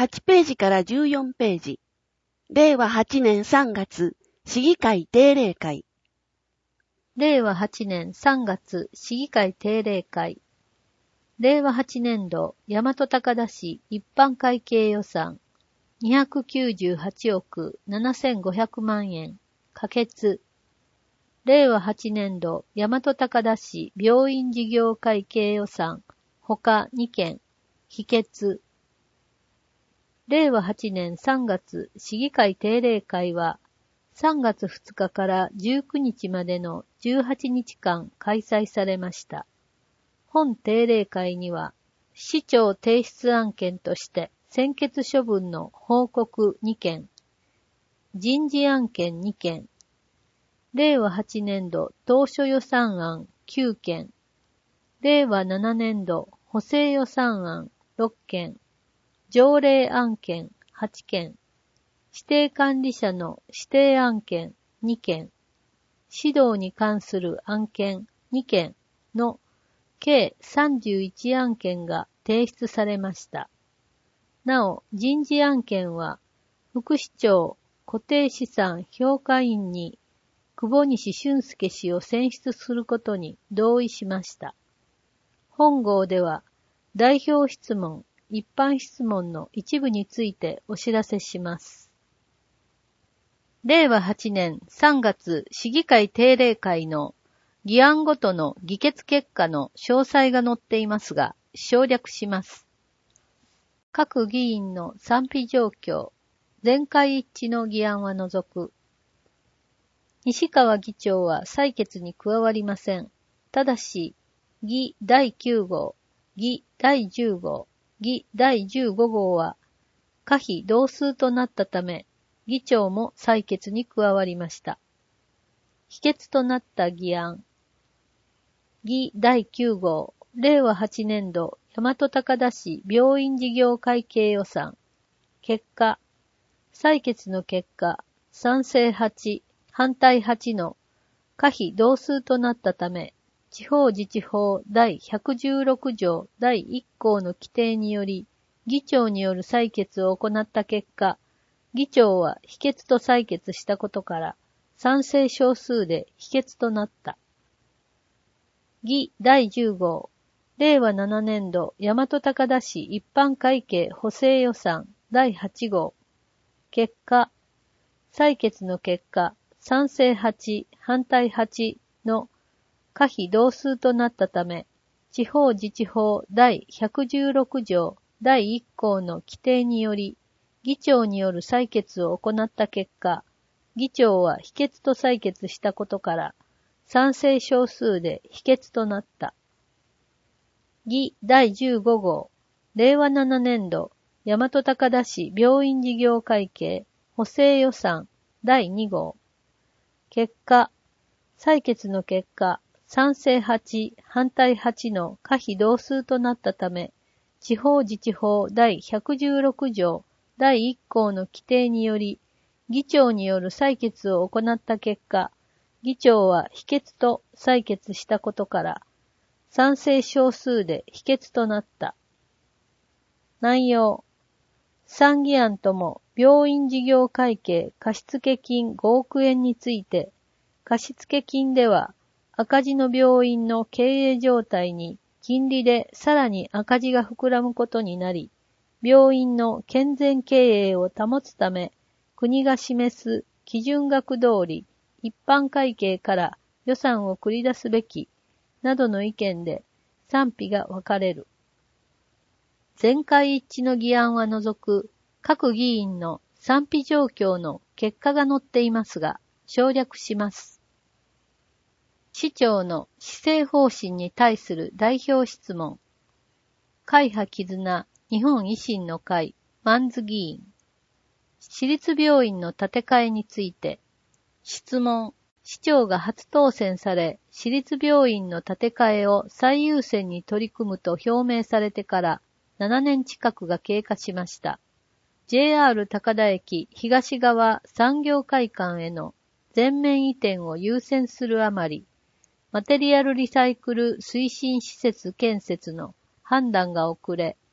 8ページから14ページ。令和8年3月、市議会定例会。 令和8年3月市議会定例会。令和8年度大和高田市一般会計予算298億7500万円可決。令和8年度大和高田市病院事業会計予算他2件否決。令和8年3月市議会定例会は3月2日から19日までの18日間開催されました。本定例会には市長提出案件として専決処分の報告2件、人事案件2件、令和8年度当初予算案9件、令和7年度補正予算案6件、条例案件8件、指定管理者の指定案件2件、指導に関する案件2件の計31案件が提出されました。なお、人事案件は副市長固定資産評価員に久保西俊介氏を選出することに同意しました。本号では代表質問、一般質問の一部についてお知らせします。令和8年3月市議会定例会の議案ごとの議決結果の詳細が載っていますが、省略します。各議員の賛否状況、全会一致の議案は除く。西川議長は採決に加わりません。ただし、議第9号、議第10号、議第15号は可否同数となったため、議長も採決に加わりました。否決となった議案。議第9号、令和8年度大和高田市病院事業会計予算。結果、採決の結果、賛成8、反対8の可否同数となったため、地方自治法第116条第1項の規定により、議長による採決を行った結果、議長は否決と採決したことから、賛成少数で否決となった。議第10号、令和7年度大和高田市一般会計補正予算第8号。結果、採決の結果、賛成8、反対8の可否同数となったため、地方自治法第116条第1項の規定により、議長による採決を行った結果、議長は否決と採決したことから、賛成少数で否決となった。議第15号、令和7年度大和高田市病院事業会計補正予算第2号。結果、採決の結果、賛成8、反対8の可否同数となったため、地方自治法第116条第1項の規定により、議長による採決を行った結果、議長は否決と採決したことから、賛成少数で否決となった。内容。3議案とも病院事業会計貸付金5億円について、貸付金では赤字の病院の経営状態に金利でさらに赤字が膨らむことになり、病院の健全経営を保つため、国が示す基準額通り一般会計から予算を繰り出すべき、などの意見で賛否が分かれる。全会一致の議案は除く各議員の賛否状況の結果が載っていますが、省略します。市長の施政方針に対する代表質問。会派絆日本維新の会、万津議員。市立病院の建て替えについて。質問。市長が初当選され、市立病院の建て替えを最優先に取り組むと表明されてから7年近くが経過しました。JR 高田駅東側産業会館への全面移転を優先するあまり、マテリアルリサイクル推進施設建設の判断が遅れ、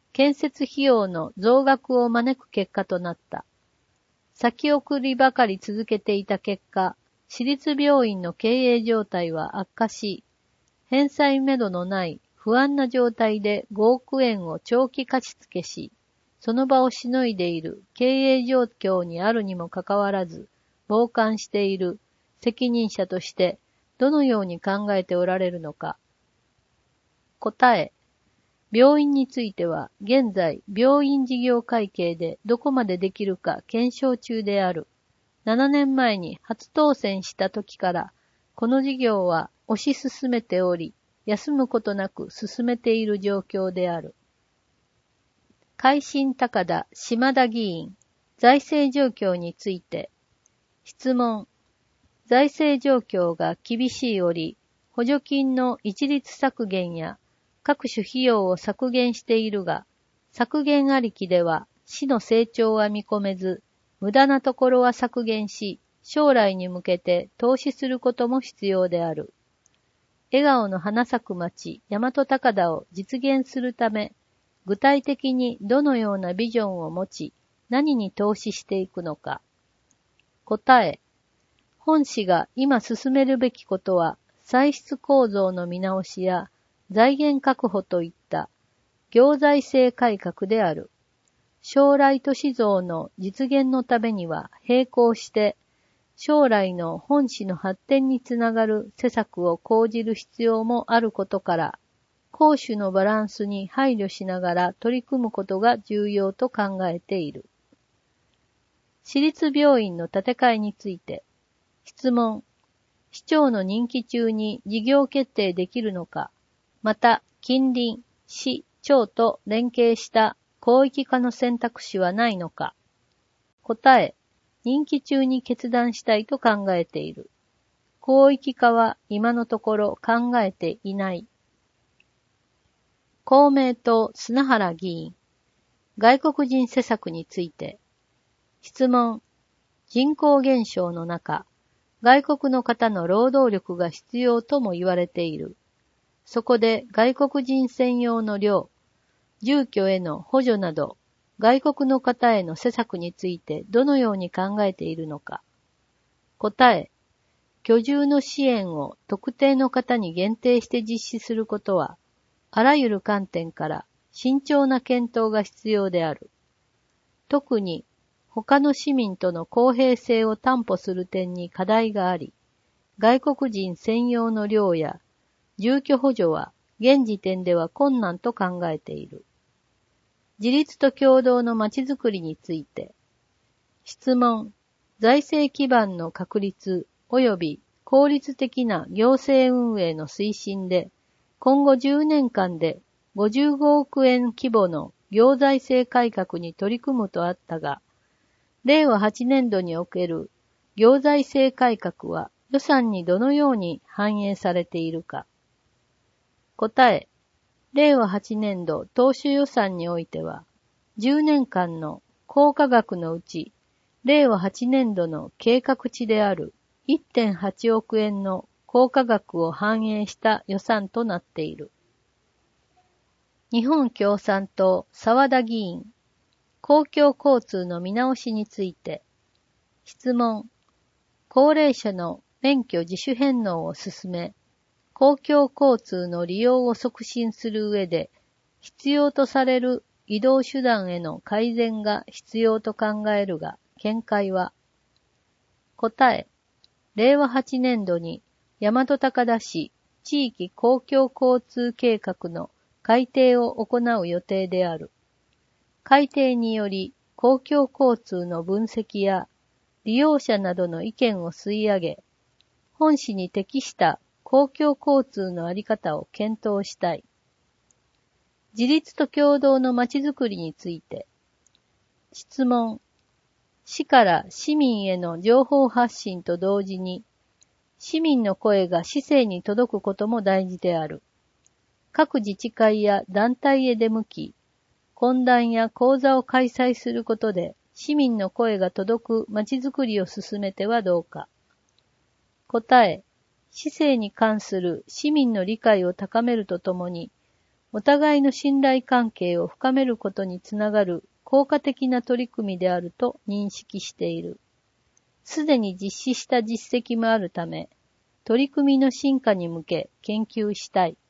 建設費用の増額を招く結果となった。先送りばかり続けていた結果、私立病院の経営状態は悪化し、返済めどのない不安な状態で5億円を長期貸付し、その場をしのいでいる経営状況にあるにもかかわらず、傍観している責任者としてどのように考えておられるのか。答え。病院については現在病院事業会計でどこまでできるか検証中である。7年前に初当選した時からこの事業は推し進めており、休むことなく進めている状況である。海進高田島田議員、財政状況について。質問。財政状況が厳しい折、補助金の一律削減や各種費用を削減しているが、削減ありきでは市の成長は見込めず、無駄なところは削減し、将来に向けて投資することも必要である。笑顔の花咲く町、大和高田を実現するため、具体的にどのようなビジョンを持ち、何に投資していくのか。答え。本市が今進めるべきことは、歳出構造の見直しや財源確保といった行財政改革である。将来都市像の実現のためには並行して、将来の本市の発展につながる施策を講じる必要もあることから、公私のバランスに配慮しながら取り組むことが重要と考えている。私立病院の建て替えについて。質問。市長の任期中に事業決定できるのか、また近隣、市、町と連携した広域化の選択肢はないのか。答え。任期中に決断したいと考えている。広域化は今のところ考えていない。公明党砂原議員、外国人施策について。質問。人口減少の中、外国の方の労働力が必要とも言われている。そこで外国人専用の寮、住居への補助など、外国の方への施策についてどのように考えているのか。答え。居住の支援を特定の方に限定して実施することは、あらゆる観点から慎重な検討が必要である。特に、他の市民との公平性を担保する点に課題があり、外国人専用の寮や住居補助は現時点では困難と考えている。自立と協働のまちづくりについて。質問。財政基盤の確立及び効率的な行政運営の推進で、今後10年間で55億円規模の行財政改革に取り組むとあったが、令和8年度における行財政改革は予算にどのように反映されているか。答え。令和8年度当初予算においては、10年間の効果額のうち、令和8年度の計画値である 1.8 億円の効果額を反映した予算となっている。日本共産党沢田議員、公共交通の見直しについて。質問。高齢者の免許自主返納を進め、公共交通の利用を促進する上で、必要とされる移動手段への改善が必要と考えるが、見解は。答え。令和8年度に大和高田市地域公共交通計画の改定を行う予定である。改定により公共交通の分析や利用者などの意見を吸い上げ、本市に適した公共交通のあり方を検討したい。自立と協働のまちづくりについて。質問。市から市民への情報発信と同時に、市民の声が市政に届くことも大事である。各自治会や団体へ出向き、懇談や講座を開催することで、市民の声が届くまちづくりを進めてはどうか。答え。市政に関する市民の理解を高めるとともに、 お互いの信頼関係を深めることにつながる効果的な取り組みであると認識している。すでに実施した実績もあるため、取り組みの進化に向け研究したい。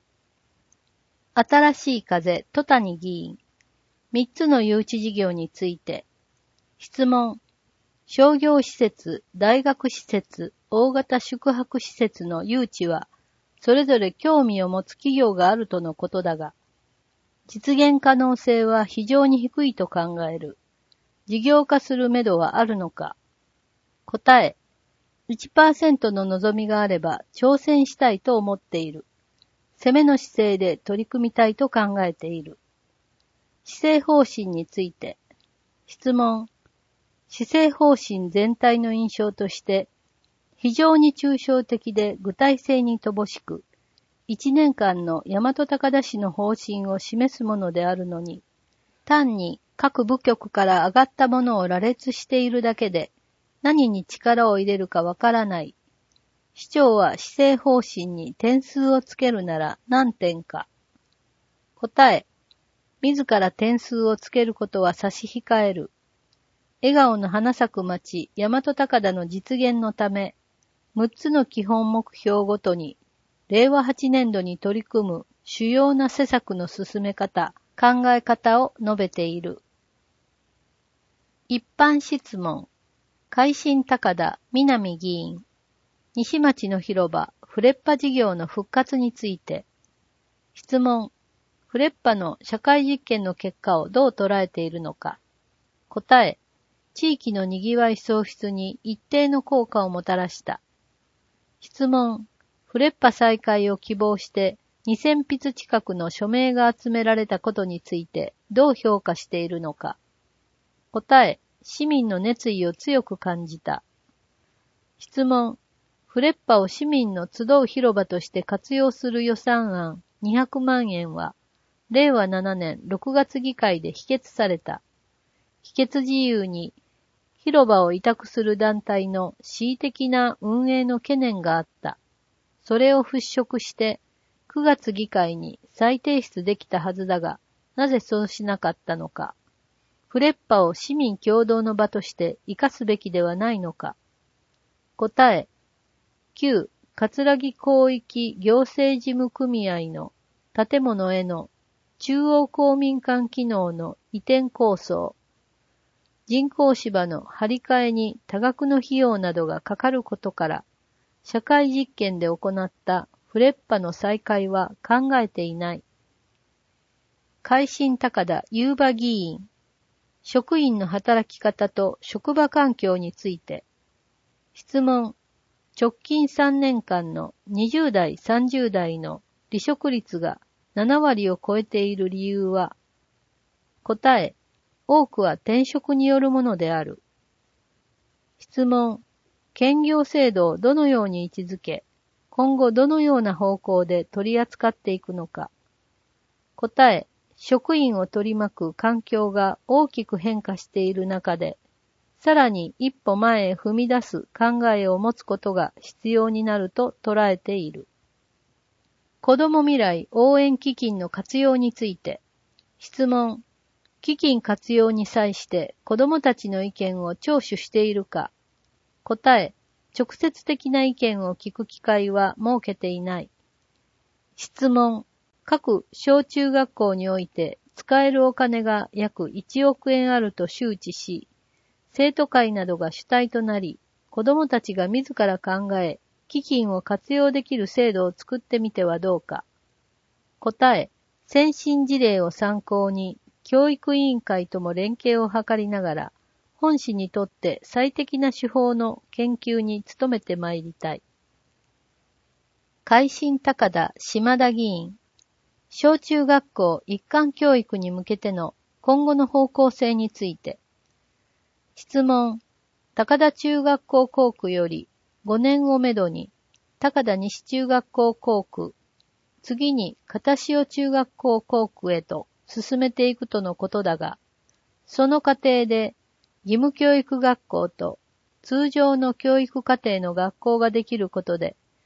新しい風、戸谷議員。3つの誘致事業について。質問。商業施設、大学施設、大型宿泊施設の誘致は、それぞれ興味を持つ企業があるとのことだが、実現可能性は非常に低いと考える。事業化するめどはあるのか。答え。1% の望みがあれば挑戦したいと思っている。攻めの姿勢で取り組みたいと考えている。施政方針について。質問。施政方針全体の印象として、非常に抽象的で具体性に乏しく、1年間の大和高田市の方針を示すものであるのに、単に各部局から上がったものを羅列しているだけで、何に力を入れるかわからない。市長は施政方針に点数をつけるなら何点か。答え。自ら点数をつけることは差し控える。笑顔の花咲く町、大和高田の実現のため、6つの基本目標ごとに、令和8年度に取り組む主要な施策の進め方、考え方を述べている。一般質問。海進高田、南議員。西町の広場、フレッパ事業の復活について。質問。フレッパの社会実験の結果をどう捉えているのか。答え。地域のにぎわい創出に一定の効果をもたらした。質問。フレッパ再開を希望して2000筆近くの署名が集められたことについてどう評価しているのか。答え。市民の熱意を強く感じた。質問。フレッパを市民の集う広場として活用する予算案200万円は、令和7年6月議会で否決された。否決事由に、広場を委託する団体の恣意的な運営の懸念があった。それを払拭して、9月議会に再提出できたはずだが、なぜそうしなかったのか。フレッパを市民共同の場として生かすべきではないのか。答え。旧葛城広域行政事務組合の建物への中央公民館機能の移転構想。人工芝の張り替えに多額の費用などがかかることから、社会実験で行ったフレッパの再開は考えていない。海進高田遊馬議員。職員の働き方と職場環境について。質問。直近3年間の20代、30代の離職率が7割を超えている理由は。答え。多くは転職によるものである。質問。兼業制度をどのように位置づけ、今後どのような方向で取り扱っていくのか。答え。職員を取り巻く環境が大きく変化している中で、さらに一歩前へ踏み出す考えを持つことが必要になると捉えている。子ども未来応援基金の活用について。質問。基金活用に際して子どもたちの意見を聴取しているか。答え。直接的な意見を聞く機会は設けていない。質問。各小中学校において使えるお金が約1億円あると周知し、生徒会などが主体となり、子どもたちが自ら考え、基金を活用できる制度を作ってみてはどうか。答え。先進事例を参考に、教育委員会とも連携を図りながら、本市にとって最適な手法の研究に努めてまいりたい。海進高田島田議員。小中学校一貫教育に向けての今後の方向性について。質問。高田中学校校区より5年をめどに高田西中学校校区、次に片潮中学校校区へと進めていくとのことだが、その過程で義務教育学校と通常の教育課程の学校ができることで、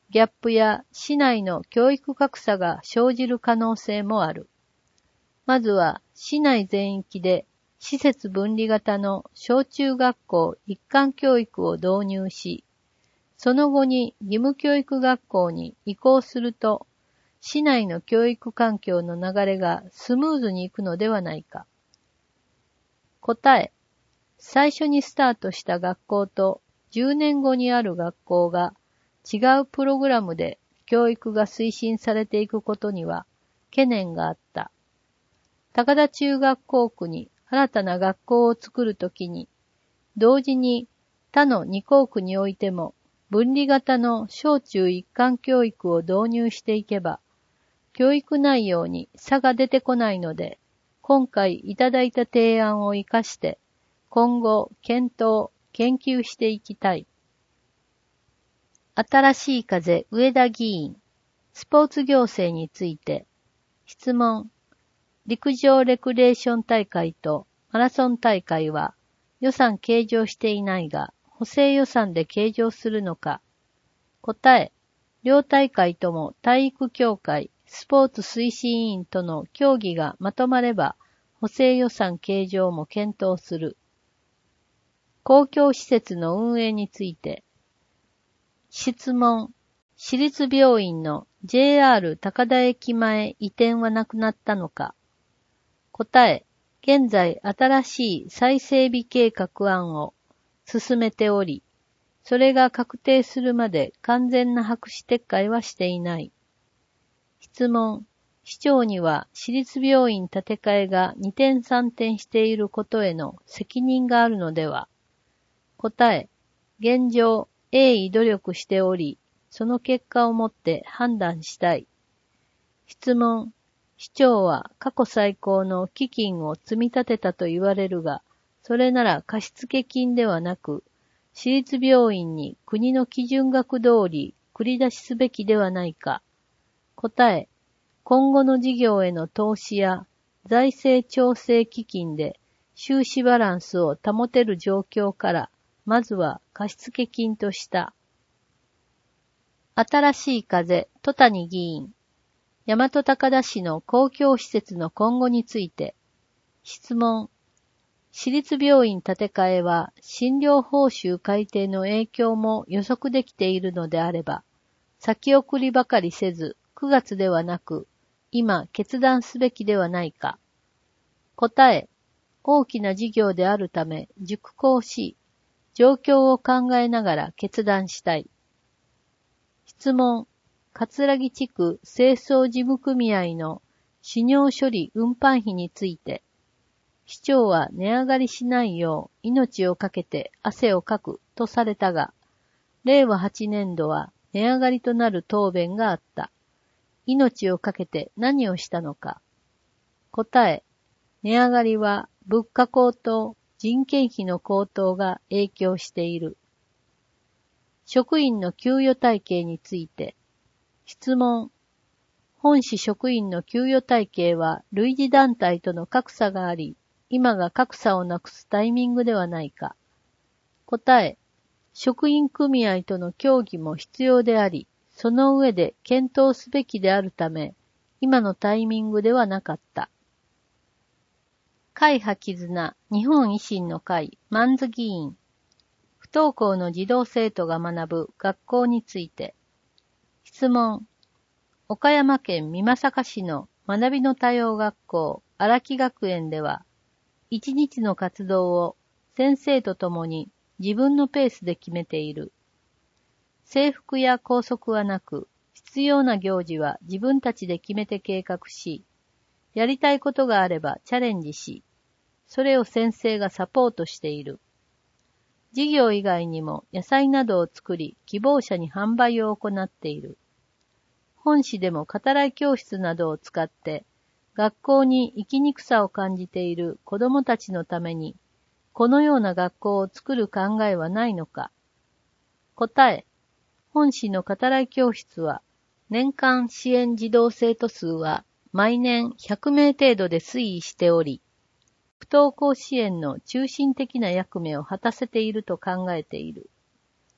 ギャップや市内の教育格差が生じる可能性もある。まずは市内全域で施設分離型の小中学校一貫教育を導入し、その後に義務教育学校に移行すると、市内の教育環境の流れがスムーズにいくのではないか。答え、最初にスタートした学校と10年後にある学校が違うプログラムで教育が推進されていくことには懸念があった。高田中学校区に新たな学校を作るときに、同時に他の2校区においても分離型の小中一貫教育を導入していけば、教育内容に差が出てこないので、今回いただいた提案を活かして、今後検討、研究していきたい。新しい風上田議員、スポーツ行政について、質問。陸上レクレーション大会とマラソン大会は予算計上していないが、補正予算で計上するのか。答え、両大会とも体育協会、スポーツ推進委員との協議がまとまれば、補正予算計上も検討する。公共施設の運営について。質問。私立病院の JR 高田駅前移転はなくなったのか。答え、現在新しい再整備計画案を進めており、それが確定するまで完全な白紙撤回はしていない。質問。市長には私立病院建て替えが二転三転していることへの責任があるのでは。答え。現状、鋭意努力しており、その結果をもって判断したい。質問。市長は過去最高の基金を積み立てたと言われるが、それなら貸付金ではなく、私立病院に国の基準額通り繰り出しすべきではないか。答え、今後の事業への投資や財政調整基金で収支バランスを保てる状況から、まずは貸付金とした。新しい風、戸谷議員。大和高田市の公共施設の今後について。質問。私立病院建て替えは診療報酬改定の影響も予測できているのであれば、先送りばかりせず9月ではなく、今決断すべきではないか。答え、大きな事業であるため熟考し、状況を考えながら決断したい。質問。葛城地区清掃事務組合の死尿処理運搬費について、市長は値上がりしないよう命をかけて汗をかくとされたが、令和8年度は値上がりとなる答弁があった。命をかけて何をしたのか。答え、値上がりは物価高騰、人件費の高騰が影響している。職員の給与体系について。質問。本市職員の給与体系は類似団体との格差があり、今が格差をなくすタイミングではないか。答え。職員組合との協議も必要であり、その上で検討すべきであるため、今のタイミングではなかった。会派絆、日本維新の会、万津議員。不登校の児童生徒が学ぶ学校について。質問。岡山県美作市の学びの多様学校荒木学園では、一日の活動を先生と共に自分のペースで決めている。制服や校則はなく、必要な行事は自分たちで決めて計画し、やりたいことがあればチャレンジし、それを先生がサポートしている。授業以外にも野菜などを作り、希望者に販売を行っている。本市でも語らい教室などを使って、学校に生きにくさを感じている子どもたちのために、このような学校を作る考えはないのか。答え。本市の語らい教室は、年間支援児童生徒数は毎年100名程度で推移しており、不登校支援の中心的な役目を果たせていると考えている。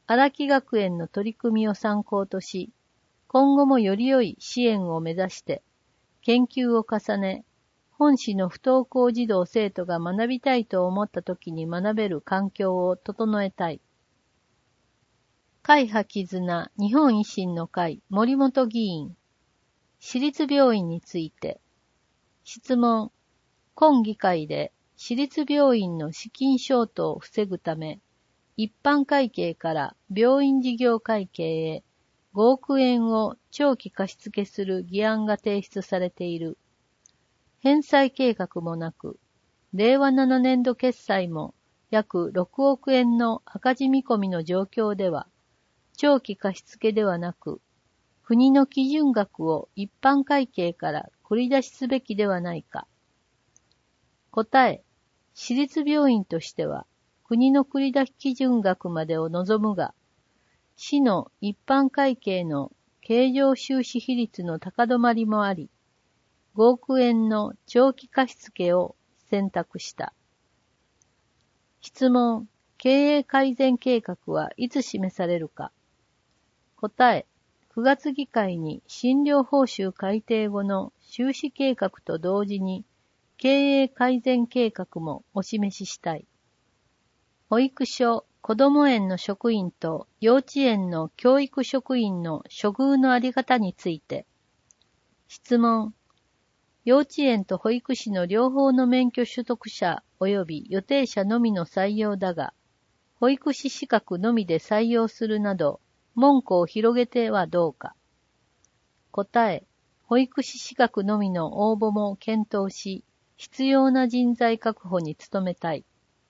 荒木学園の取り組みを参考とし、今後もより良い支援を目指して、研究を重ね、本市の不登校児童生徒が学びたいと思った時に学べる環境を整えたい。会派絆日本維新の会森本議員。私立病院について。質問。今議会で私立病院の資金ショートを防ぐため、一般会計から病院事業会計へ5億円を長期貸付する議案が提出されている。返済計画もなく、令和7年度決算も約6億円の赤字見込みの状況では、長期貸付ではなく、国の基準額を一般会計から繰り出しすべきではないか。答え、私立病院としては、国の繰り出し基準額までを望むが、市の一般会計の経常収支比率の高止まりもあり、5億円の長期貸付を選択した。質問、経営改善計画はいつ示されるか。答え、9月議会に診療報酬改定後の収支計画と同時に経営改善計画もお示ししたい。保育所、子ども園の職員と幼稚園の教育職員の処遇のあり方について。質問。幼稚園と保育士の両方の免許取得者及び予定者のみの採用だが、保育士資格のみで採用するなど、門戸を広げてはどうか。答え、保育士資格のみの応募も検討し、必要な人材確保に努めたい。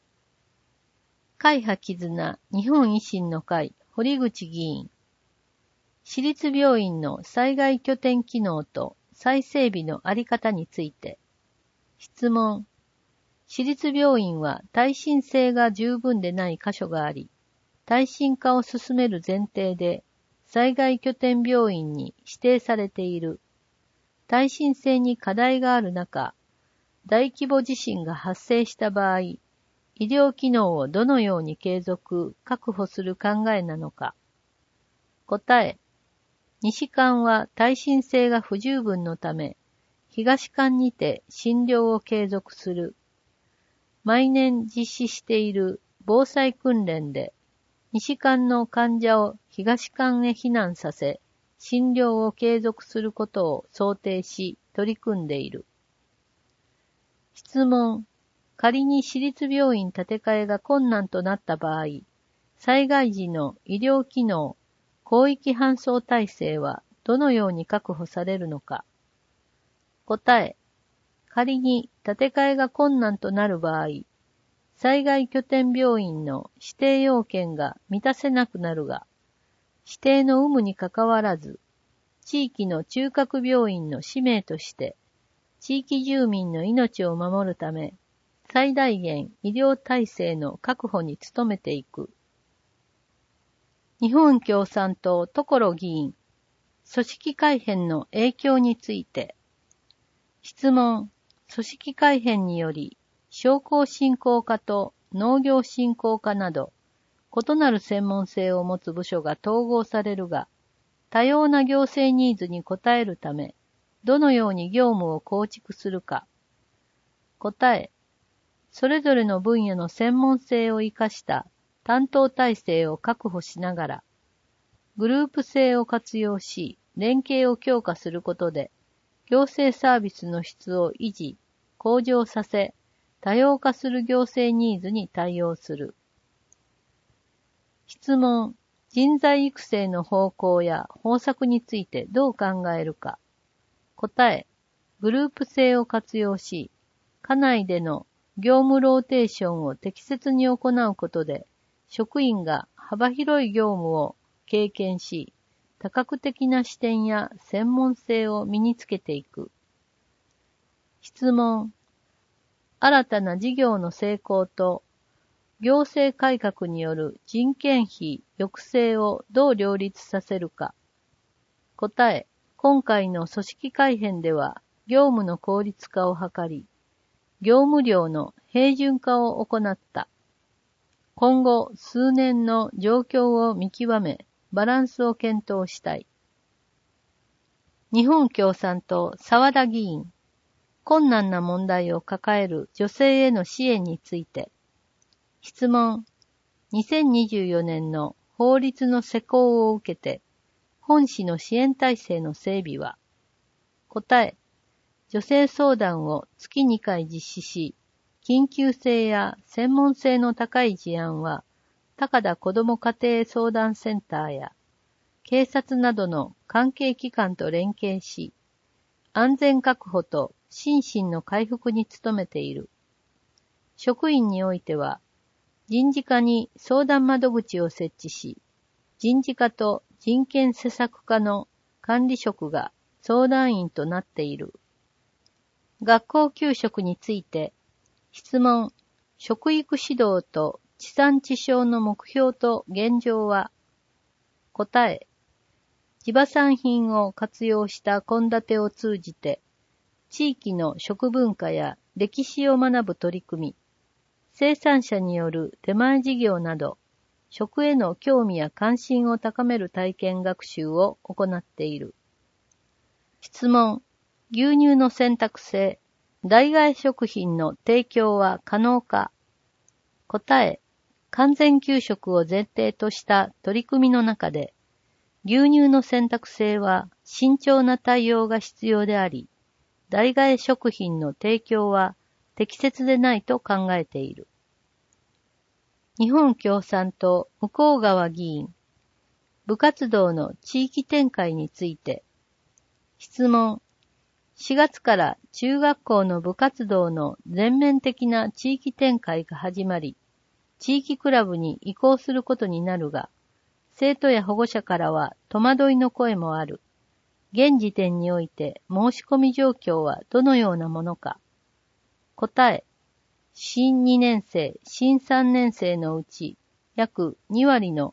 会派絆日本維新の会堀口議員。私立病院の災害拠点機能と再整備のあり方について。質問。私立病院は耐震性が十分でない箇所があり、耐震化を進める前提で災害拠点病院に指定されている。耐震性に課題がある中、大規模地震が発生した場合、医療機能をどのように継続、確保する考えなのか。答え。西館は耐震性が不十分のため、東館にて診療を継続する。毎年実施している防災訓練で、西館の患者を東館へ避難させ、診療を継続することを想定し取り組んでいる。質問。仮に私立病院建て替えが困難となった場合、災害時の医療機能、広域搬送体制はどのように確保されるのか。答え。仮に建て替えが困難となる場合、災害拠点病院の指定要件が満たせなくなるが、指定の有無にかかわらず、地域の中核病院の使命として、地域住民の命を守るため、最大限医療体制の確保に努めていく。日本共産党所議員、組織改編の影響について。質問。組織改編により、商工振興課と農業振興課など、異なる専門性を持つ部署が統合されるが、多様な行政ニーズに応えるため、どのように業務を構築するか。答え。それぞれの分野の専門性を生かした担当体制を確保しながら、グループ性を活用し、連携を強化することで、行政サービスの質を維持、向上させ、多様化する行政ニーズに対応する。質問。人材育成の方向や方策についてどう考えるか。答え。グループ性を活用し、課内での業務ローテーションを適切に行うことで、職員が幅広い業務を経験し、多角的な視点や専門性を身につけていく。質問。新たな事業の成功と行政改革による人件費抑制をどう両立させるか。答え。今回の組織改編では業務の効率化を図り、業務量の平準化を行った。 今後数年の状況を見極め、バランスを検討したい。日本共産党沢田議員、困難な問題を抱える女性への支援について。質問。2024年の法律の施行を受けて、本市の支援体制の整備は。答え。女性相談を月2回実施し、緊急性や専門性の高い事案は、高田子ども家庭相談センターや、警察などの関係機関と連携し、安全確保と心身の回復に努めている。職員においては、人事課に相談窓口を設置し、人事課と人権施策課の管理職が相談員となっている。学校給食について、質問、食育指導と地産地消の目標と現状は。答え、地場産品を活用した献立を通じて、地域の食文化や歴史を学ぶ取り組み、生産者による出前事業など、食への興味や関心を高める体験学習を行っている。質問、牛乳の選択制、代替食品の提供は可能か。答え、完全給食を前提とした取り組みの中で、牛乳の選択制は慎重な対応が必要であり、代替食品の提供は適切でないと考えている。日本共産党向川議員、部活動の地域展開について。質問。4月から中学校の部活動の全面的な地域展開が始まり、地域クラブに移行することになるが、生徒や保護者からは戸惑いの声もある。現時点において申し込み状況はどのようなものか。答え。新2年生、新3年生のうち約2割の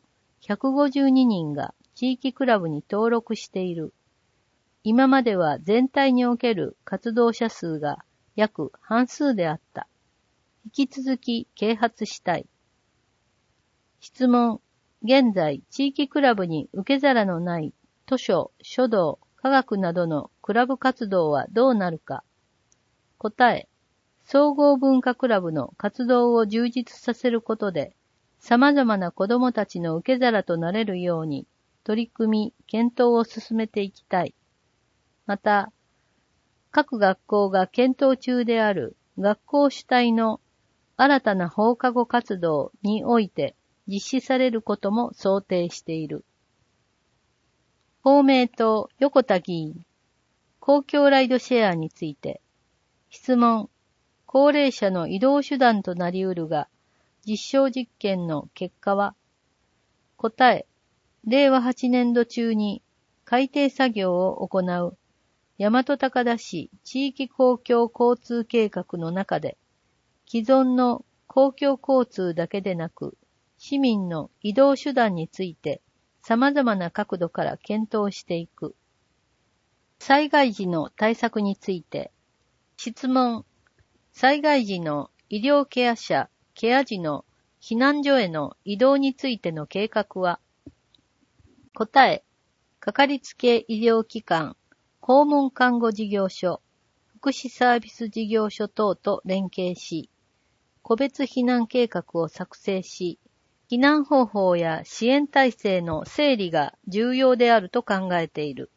152人が地域クラブに登録している。今までは全体における活動者数が約半数であった。引き続き啓発したい。質問。現在、地域クラブに受け皿のない図書、書道、科学などのクラブ活動はどうなるか。答え。総合文化クラブの活動を充実させることで、様々な子どもたちの受け皿となれるように、取り組み、検討を進めていきたい。また、各学校が検討中である学校主体の新たな放課後活動において実施されることも想定している。公明党横田議員、公共ライドシェアについて。質問。高齢者の移動手段となり得るが、実証実験の結果は。答え。令和8年度中に改定作業を行う大和高田市地域公共交通計画の中で、既存の公共交通だけでなく、市民の移動手段について様々な角度から検討していく。災害時の対策について。質問。災害時の医療ケア者、ケア時の避難所への移動についての計画は。答え。かかりつけ医療機関、訪問看護事業所、福祉サービス事業所等と連携し、個別避難計画を作成し、避難方法や支援体制の整理が重要であると考えている。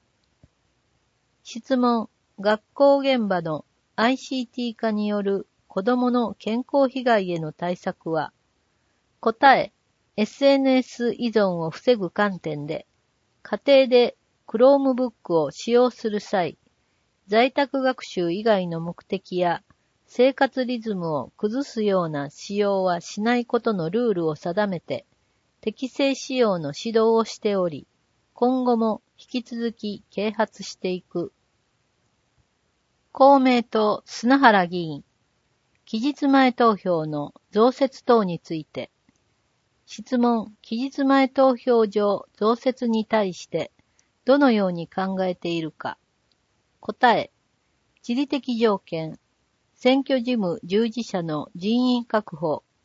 質問。学校現場のICT 化による子どもの健康被害への対策は。答え。SNS 依存を防ぐ観点で、家庭で Chromebook を使用する際、在宅学習以外の目的や生活リズムを崩すような使用はしないことのルールを定めて、適正使用の指導をしており、今後も引き続き啓発していく。公明党砂原議員、期日前投票の増設等について。質問。期日前投票所増設に対してどのように考えているか。答え。地理的条件、選挙事務従事者の人員確保、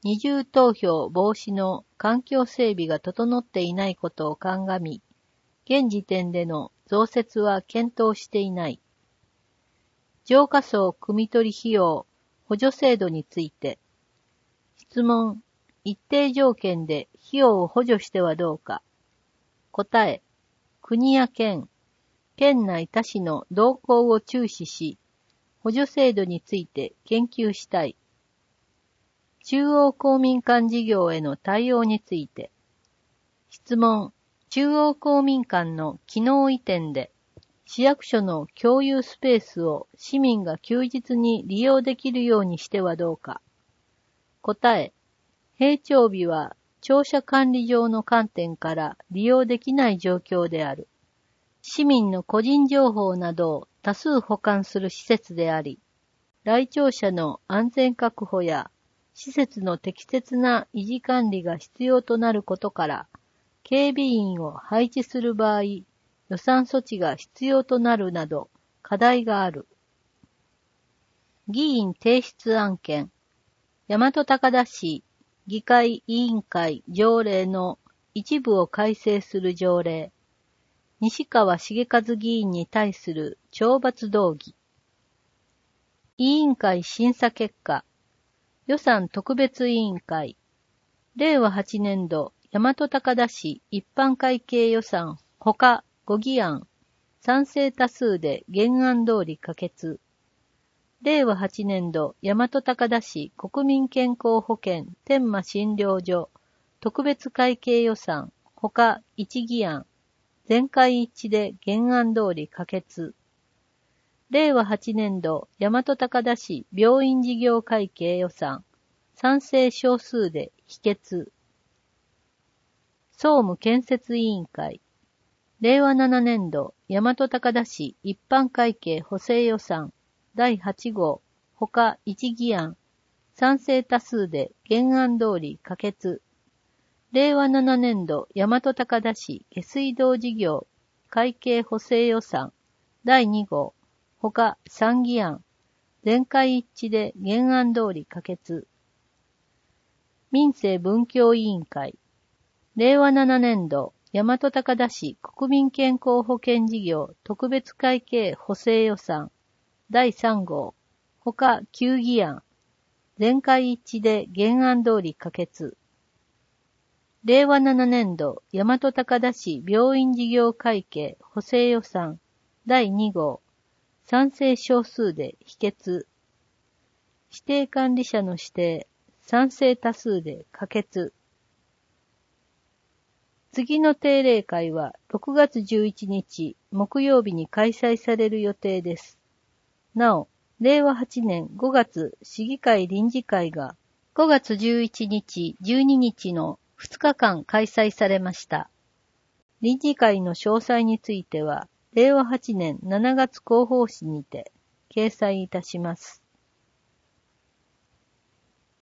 二重投票防止の環境整備が整っていないことを鑑み、現時点での増設は検討していない。浄化槽汲み取り費用補助制度について、質問、一定条件で費用を補助してはどうか。答え、国や県内他市の動向を注視し、補助制度について研究したい。中央公民館事業への対応について。質問、中央公民館の機能移転で、市役所の共有スペースを市民が休日に利用できるようにしてはどうか。答え、閉庁日は庁舎管理上の観点から利用できない状況である。市民の個人情報などを多数保管する施設であり、来庁者の安全確保や施設の適切な維持管理が必要となることから、警備員を配置する場合、予算措置が必要となるなど課題がある。議員提出案件、大和高田市議会委員会条例の一部を改正する条例、西川重和議員に対する懲罰動議。委員会審査結果、予算特別委員会、令和8年度大和高田市一般会計予算他5議案、賛成多数で原案通り可決。令和8年度大和高田市国民健康保険天満診療所特別会計予算他1議案、全会一致で原案通り可決。令和8年度大和高田市病院事業会計予算賛成少数で否決。総務建設委員会令和7年度大和高田市一般会計補正予算第8号他1議案賛成多数で原案通り可決。令和7年度大和高田市下水道事業会計補正予算第2号他3議案全会一致で原案通り可決。民政文教委員会令和7年度大和高田市国民健康保険事業特別会計補正予算第3号他9議案全会一致で原案通り可決。令和7年度大和高田市病院事業会計補正予算第2号賛成少数で否決。指定管理者の指定賛成多数で可決。次の定例会は6月11日木曜日に開催される予定です。なお、令和8年5月市議会臨時会が5月11日、12日の2日間開催されました。臨時会の詳細については、令和8年7月広報誌にて掲載いたします。